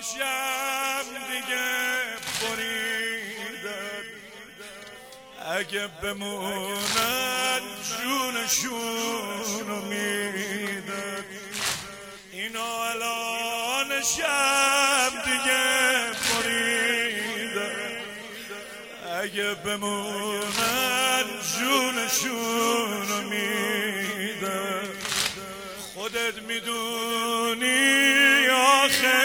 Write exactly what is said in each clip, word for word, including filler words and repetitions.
شب دیگه بریدن، اگه بمونن جونشونو میدن. اینا الان شب دیگه بریدن، اگه بمونن جونشونو میدن. خودت میدونی آخه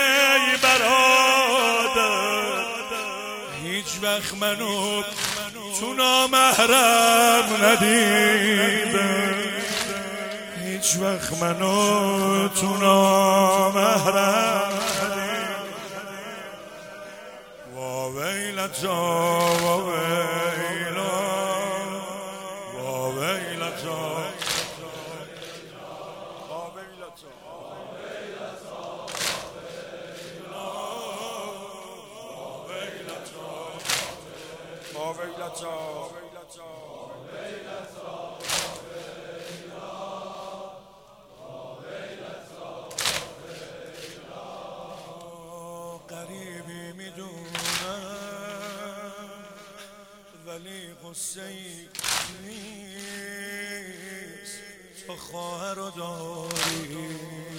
برادر، هیچ وقت منو تو نامحرم ندیدم، هیچ وقت منو تو نامحرم ندیدم. وا ویلتا وا ویلا وا ویلتا قریبی میدونم ولی قصه ای نیست. تو خواهر رو داری،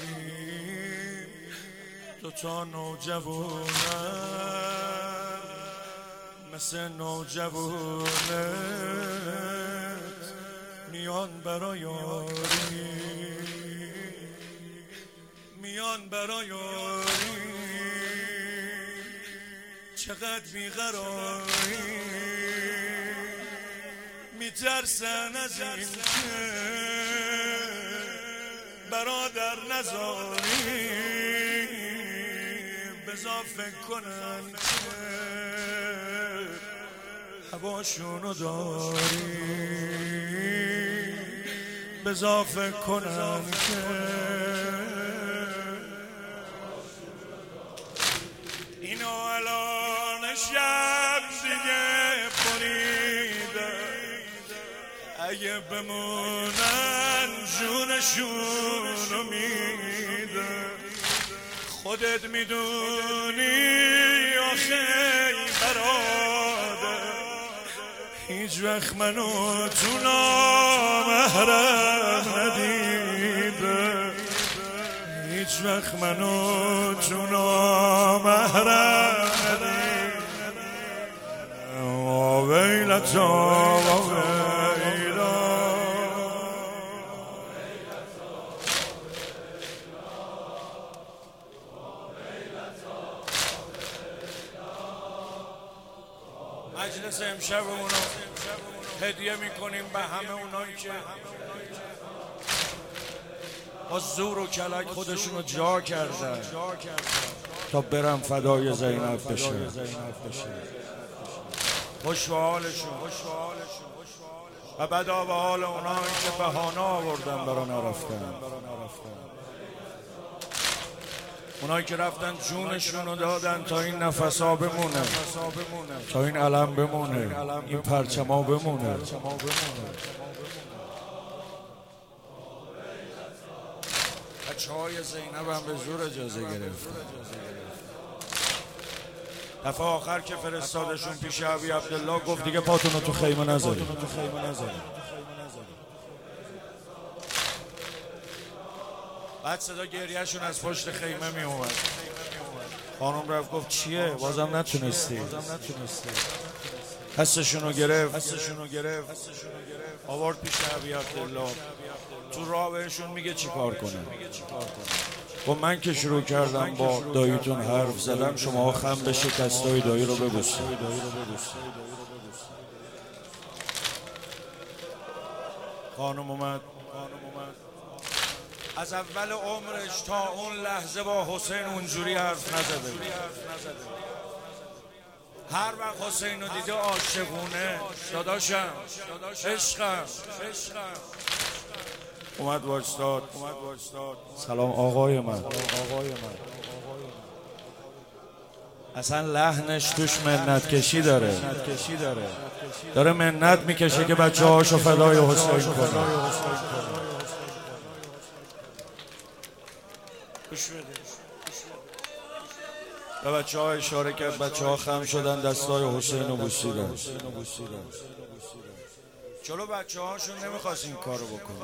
دو تا نوجوانم مثل نوجوانت میان برای یاری، میان برای یاری. چقدر بیقراری، میترسن از این که برادر نذاری. بذار فکر کنن که هواشونو داری، بذار فکر کنن که اینا الان شب دیگه بریدن، اگه بمونن جونشونو میدن. خودت میدونی آخه برادر، هیچ وقت منو تو نامحرم ندیدم، هیچ وقت منو تو نامحرم ندیدم. وا ویلتا وا ویلا مجلس امشبمونو هدیه میکنیم به همه اونایی که با زور و کلک خودشونو جا کردن تا برم فدای زینب بشه. خوش به حالشون و بدا به حال اونایی که بهانه آوردن برا نرفتن، اونایی که رفتن جونشونو دادن تا این نفسا بمونه، تا این علم بمونه، این پرچما بمونه. بچه های زینب هم به زور اجازه گرفت. دفعه آخر که فرستادشون پیش ابی عبدالله گفت دیگه پاتونو تو خیمه نذارید. بعد صدا گریهشون از پشت خیمه می اومد. خانم رفت گفت چیه؟ بازم نتونستی؟ حسشونو گرفت، آورد پیش ابی عبدالله. تو راه بهشون میگه چی کار کنه. و من که شروع کردم با داییتون حرف زدم، شما خم به شکستای دایی رو ببوسید. خانم اومد از اول عمرش تا اون لحظه با حسین اونجوری حرف نزده. هر وقت حسین رو دیده عاشقونه، داداشم، عشقم، اومد وایستاد. سلام آقای من. اصلا لحنش توش منت کشی داره، داره منت میکشه که بچه هاشو فدای حسین کنه. و بچه ها اشاره کرد، بچه ها خم شدن دستای حسین رو بوسیدن. چلو بچه هاشون نمیخواست این کارو بکنن،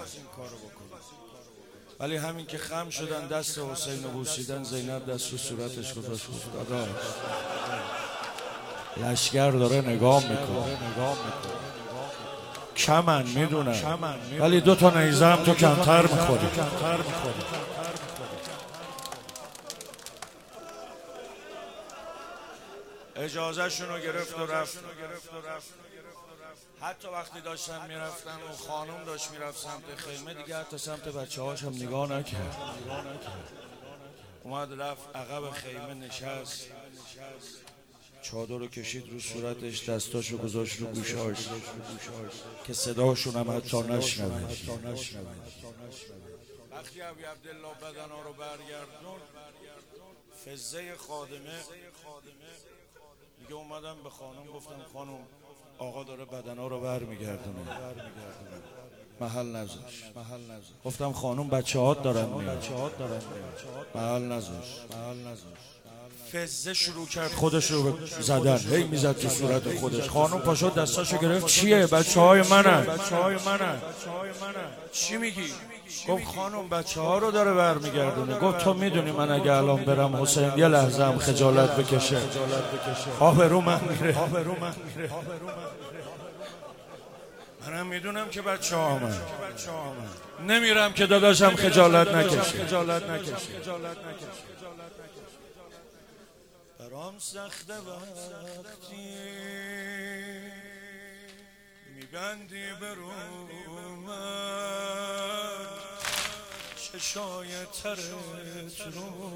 ولی همین که خم شدن دست حسین رو بوسیدن، زینب دست رو صورتش گذاشت، گفت داداش لشگر داره نگاه میکنه، کمن میدونم ولی دو تا نیزه هم تو کمتر میخوری. اجازه شونو گرفت و رفت. حتی وقتی داشتن میرفتن و خانم داشت میرفت سمت خیمه، دیگه حتی سمت بچه هاش هم نگاه نکرد. اومد رفت عقب خیمه نشست، چادر رو کشید رو صورتش، دستاشو گذاشت رو گوشاش که صداشون هم حتی نشنوه. وقتی ابی عبدالله بدنا رو برگردون، فزه خادمه دیگه اومدم به خانم گفتم خانم آقا داره بدنا رو برمیگردونه، محل نذاش. گفتم خانم بچه هات دارن میاد، محل نذاش. فزه شروع کرد خودش رو زدن، هی میزد تو صورت خودش. خانم پاشو دستاشو گرفت، چیه؟ بچه های منن. چی میگی؟ گفت خانم بچه ها رو داره برمیگردونه. گفت تو میدونی من اگه الان برم حسین یه لحظه هم خجالت بکشه آبرو من میره. منم میدونم که بچه ها من نمیرم که داداشم خجالت نکشه. برام سخته وقتی میبندی برو من چشای ترت رو،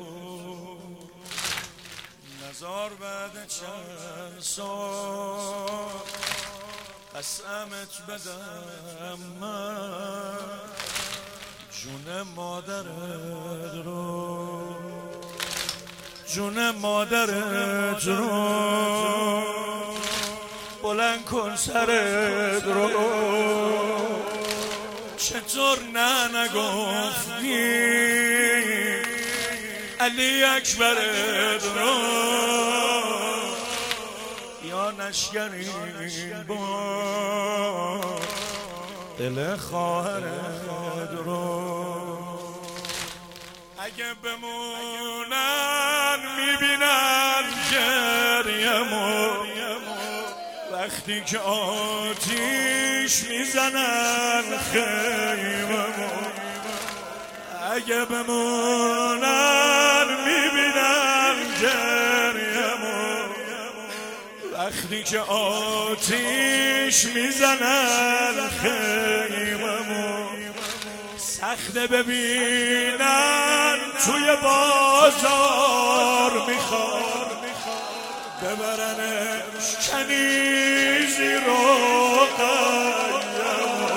نزار بعد چند سال قسمت بدم من جون مادرت رو، جون مادرت رو بلند کن سرت رو. چطور نه نگفتی علی اکبرت رو، یا نشگرین با دل خواهرت رو. اگه بمونن میبینن گریمو وقتی که آتیش میزنن خیممو. اگه بمونن میبینن گریمو وقتی که آتیش میزنن خیممو. سخته ببینن توی بازار میخواد ببرنش کنیزی رو قیمو.